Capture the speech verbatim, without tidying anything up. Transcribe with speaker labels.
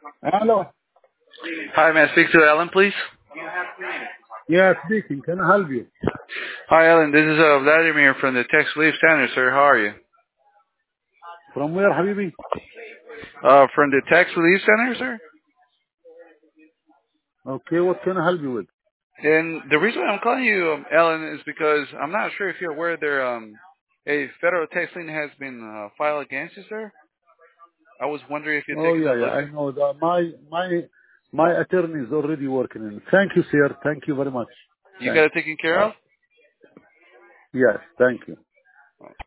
Speaker 1: Hello.
Speaker 2: Hi, may I speak to Ellen, please?
Speaker 1: Yeah, speaking. Can I help you?
Speaker 2: Hi, Ellen. This is uh, Vladimir from the Tax Relief Center, sir. How are you?
Speaker 1: From where, Habibi?
Speaker 2: Uh, from the Tax Relief Center, sir?
Speaker 1: Okay, what can I help you with?
Speaker 2: And the reason why I'm calling you, um, Ellen, is because I'm not sure if you're aware there um a federal tax lien has been uh, filed against you, sir. I was wondering if you're
Speaker 1: Oh,
Speaker 2: taking
Speaker 1: yeah,
Speaker 2: a
Speaker 1: yeah,
Speaker 2: look.
Speaker 1: I know that. My, my, my attorney is already working in it. Thank you, sir. Thank you very much.
Speaker 2: You got
Speaker 1: Thanks.
Speaker 2: it taken care
Speaker 1: Bye.
Speaker 2: of?
Speaker 1: Yes, thank you.